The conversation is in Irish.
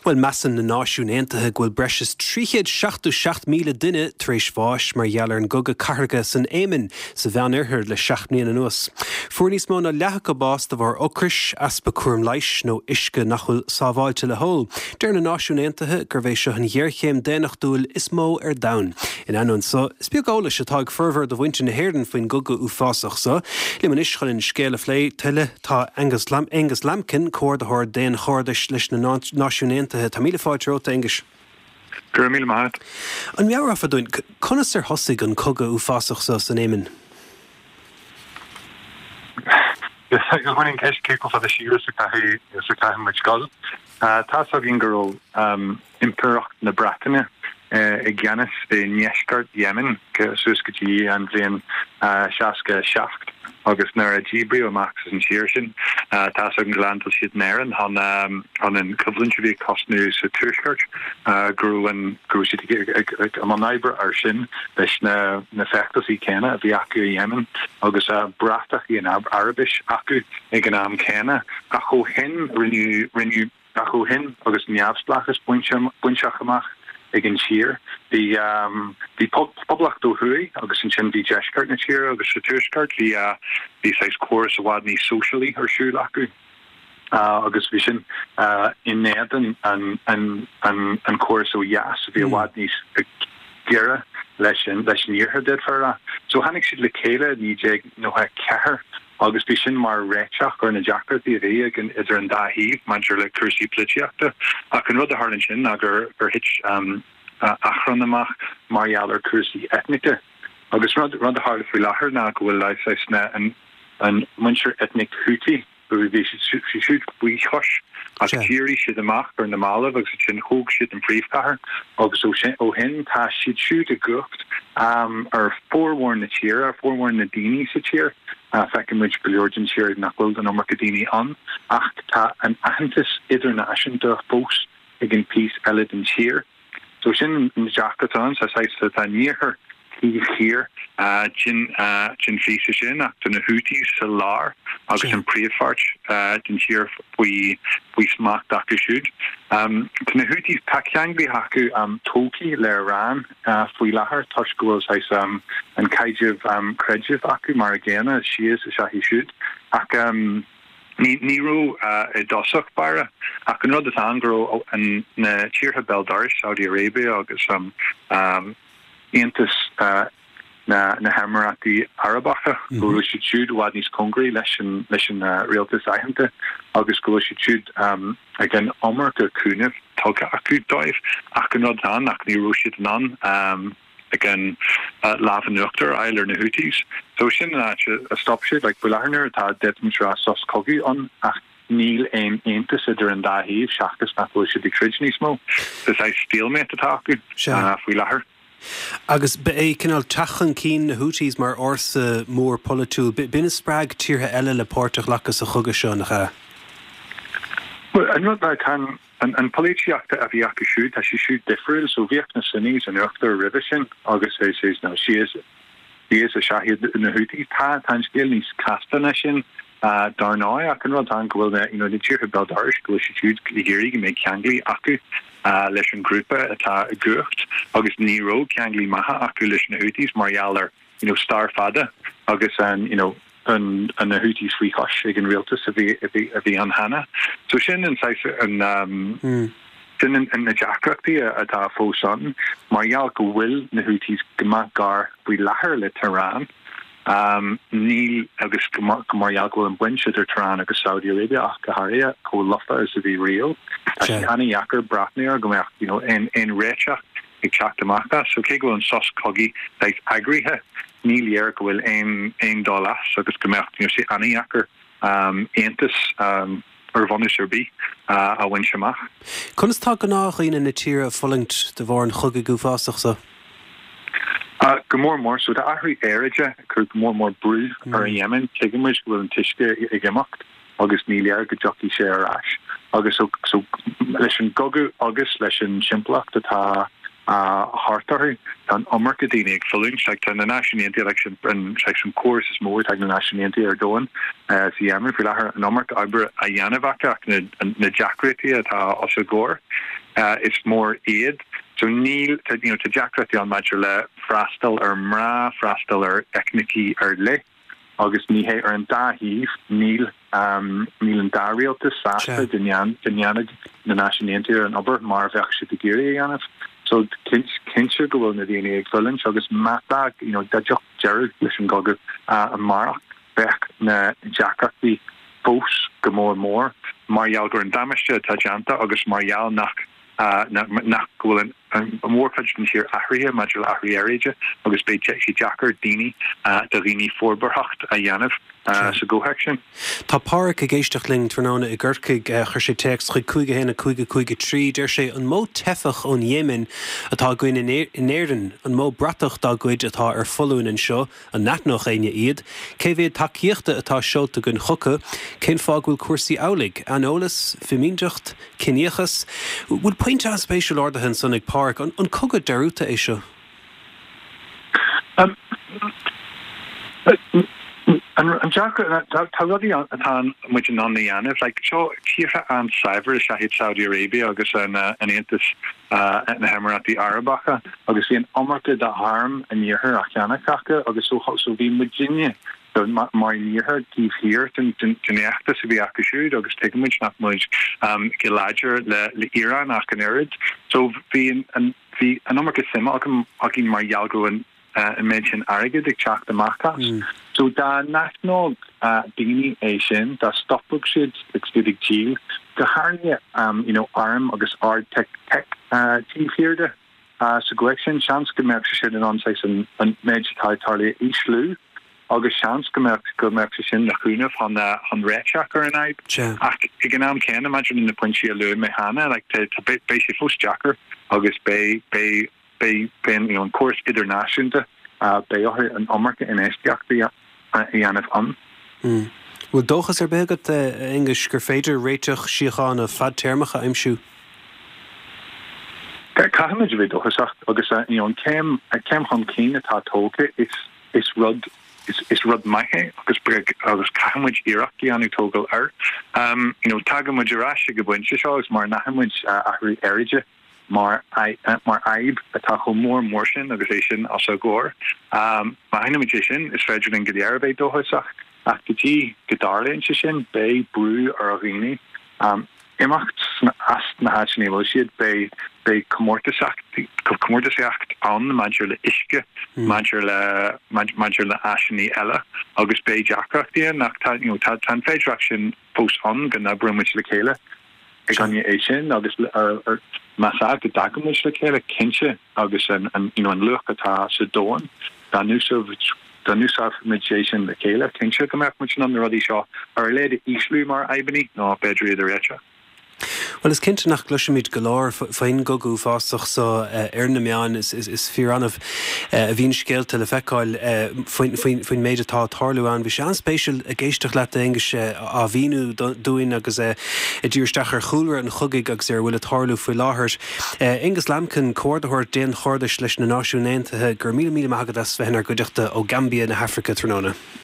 Well mesan na náisiúntaithe ghfuil breis 367 míle duine tar éis bháis mar gheallar an goga carga san éimeann sa bheanarthar le 7 mbliana anuas. Fuair níos mó na leathacha bás de bhar ocrais aspa cuairm leish nó isce nach bhfuil sábháilte le hol. Deir na náisiúntaithe gur bheidh seo an dhearchéim dénach dúil is mó ar dain. In anún sa, is beagála se tág fervor do bhainte na héireann faoin goga uafásach sa, le man ischail in scéala phlé tuile tá Angus Lampkin cóir de thir déan chórdais leis na náisiúntaithe tá míle fáilte óta Angus. Gur míle maith. An meabhar afa dúin, conas ar thosaigh an coga uafásach sa san éimeann? Go bhfuin ceist céco fa a siúr sa caitheann muid scoil. Tá a bhíon gurú imperacht na Bretagne I gceannas I Neisteart Yemen go suascatí an bhíon seasca seacht agus nuair a ddíbriú amach an tíir sin tá an glantal siad néireann an an coimhlinte bhí cosnú sa tuaisceart grú siad am an oibre ar sin leis na feachtas I céine a bhí acu I Yemen agus brathach I an Arabis acu ag an am céine a cho hin rinne a cho hin agus neamhsplachas buinseach amach ag an tír the poblach do hui agus an sin bhí deisceart na tír agus sa tuaisceart bhí seis cuaras a bhád ní socially ar siúil acu agus bhí sin in néad an cuaras ó dheas bhí a bhád níos gira leis an níortha dead fear so hanig siad le céile ní nó ha cethir agus bhí sin mar réiteach ar na deachtartaí a bhí ag idir an dáhíh mansir le cuasaí plitiachta ach an rud a tharlann sin agur hit achran amach margheallar cuasaí etnice agus rud a tharla faoi láthair ná go bhfuil leis an mansir etnic Houthi bhí siúd buí chos ach tíirí siad amach ar na mála agus sin thóg siad an príomhcathair agus ó hin tá siad a gucht ar fórmhór na tír ar fórmhór na daoine sa tír fecin muid beorgan tíir nach bhfuil an omar go daoine an ach tá an aitheantas idirnáisiúnta fós ag an pís eile den tír so sin na deachtatán sa tá níorthar here gin fisa sin ach na Houthis sa lár agus an príomhfart den tír bui smach dacu siúd na Houthis taceanglí hacu tóki le Iran faoi láthair tuis go bhfuil an caiideh creideh acu mar a ggéana sias a seaithí siúd ach Níró I dosach bara ach an rud a angro an na tíortha Beldaris Saudi Arabia agus Iantas na Hamarati Arabacha go si siúd wad níos congri leis an réaltas aitheanta agus go si siúd ag an omar go cúnamh tuga acu dóibh ach an rud an ach ní roisiad an ag an láhannuachtar eilir na Houthis so sin a stop siad like bularnar tá deadmra sos cogi an ach níl ein eintas idir an dáhíh seachtas nach bhfuil siad ag trid níos mó dus é stíalméit atá acu faoi láthair. Agus be é cinál tachan cín na Houthis mar orsa mór polytúil bína sprág tíortha eile le pórtach lachas a chuga seo nach cha. Well, an rud can an polítiachta a bhí acu siúd a si siúd difriúil so bhíocht na sinníos an uachtar river sin agus é ná si is a seahiad na Houthis tá scéal níos castana sin darnáid ach an rud an go bhfuil na tíortha Beldaris go si siúd líhéirí go méid ceanglí acu leis an grúpa atá gucht agus níró ceanglí maithe acu leis na Houthis mar gheallar star fada agus an na Houthis faoi chos ag an réaltas a bhí an hana so sin an sin in na deachreachtaí atá fós an mar gheall go bhfuil na Houthis gomach gar bhí láthair le Tehran níl agus go mar gheall go an buinse idir Tehran agus Saudi Arabia ach go háirithe có lofa is a bhí rial anna dhheachar brathnaíar go mbeadh ein réiteach ag teacht amachta so cé go an sos cogi leis agrithe níl go bhfuil ein dólas agus go mbeadh sé anna dhheachar Aontas ar bhonus ar bí a bhain semach. Conas tá go náchaoine na tír a folingt de bhar an chuga gúfásach sa? Go mór so de ahraí éiriide chu go mór brú ar a Yemen teigimiid go bhfuil an tuisce ag imeacht agus níl go jockey sé ar ais agus so leis an gogu agus leis an siimplacht atá hartar an omar go daoine ag fillúint like na nationality election and section course is mór ag na nationality ar doin sa Yemen fi láthair an omar oibre a dhéanamhacha na deacrítí atá os a góir is more aid. So Neil, to Jackrat on Major frastal or mra, frastal or ekniki or le. August Nihe or an Dahif, Neil and Dario to Sasta, Dinyanig, the National Interior and Ober, Marvach Shitagiri Yanif. So Kincher go on the DNA Cullen, August Matag, Dajok Jared, Listen Gogger, and Marak, Beck, Jackrat, the Fos, Gamor More, Marial and Damasha, Tajanta, August Marial Nak. Golan more question here Ahria, Major Ahria area, August Bay Jacker, Dini, Darini Forberhacht, Ayanov, so go action. Tá páric a géisteachling tróna I ggurcaig chuir sé text chuig cúige héna cúige trí, deir sé an mó tefach ón Yemen atá goin in éireann, an mó bratach dá goid atá ar folún an seo, an natnoch aine iad, cé bhéad takeíochta atá seolta gon chuca, cén fágúil cuasaí álaigh, anolalas, fimínteacht, cineachas, bhfuil pointe a spéisiúil ordaithe san ag páric, an cogad dearúta é seo? And Jack, Tawadi Atan, which non the Yanif, like so here and Cyber, Shahid Saudi Arabia, August and Antis at the Emirati Arabaka, August in Omarta da Harm and near her Akianakaka, August so being Virginia. So my near her give here to Neachta to be Akashud, August taken which not much Gilager, the Iran Akanerid. So being and the Anomaka Sima, Akin Marialgo and mention Aragid, Chak the Makas. So the national Dini Asian, the Stockbook should extended G, the Harnia, arm, August art tech chief here, the suggestion, chance commercial on size and Magic Tarly Ishlu, August chance commercial the Hunaf on Rechacker and I. Again, can imagine in the Punchia Lu Mehana, like to basic first Jacker, August Bay, in course, international, Bay and Omarka in Estiak. Well, dochas begat English gur féidir réiteach siocháin a fad termacha imsú. Cahamid vi dochas agus cem chun cín atá tóga is rud maiche agus cahamid Iraqi anu tógal tagamid Iraqi go buinte seo is mar nahamid ahrí erige mar aib atá go mór sin agus é sin as gcóir. Maithna magician is féidir in Gadiara Bay dóthasach ach gotí Gadarlainn sin bei brú ar a ghine imacht as na háit níl siad bei comórtasacht an Major le isce Major le asini ella agus bei Jackachtaí nach tan féidir sin post an gan na brumid le chéile ag gannne é sin agus Masag the document like a kinche August and look at sa dawn the new mediation the Kayla kinche come up much on the ruddy shaw or lady Eastlu mar Ibany no bedri the recha. Well, is cinnte nach gluisimid golóir faoin gogu fástach sa na meán is fiorannamh a bhín scéalta le feiceáil faoin méid atá tarlúán. Bhí sé an spéisiúil a géisteach le English a bhíú dúin agus i dtíorsteach ar chúlra an chugaigh agus ar bhfuil a tarlú faoi láthirt. Ingus Lamcan cóirdathir déan chordas leis na náisiúin Aontaithe gur mí agad as bheitnar go dteachta ó Gambia na Hafraice tróna.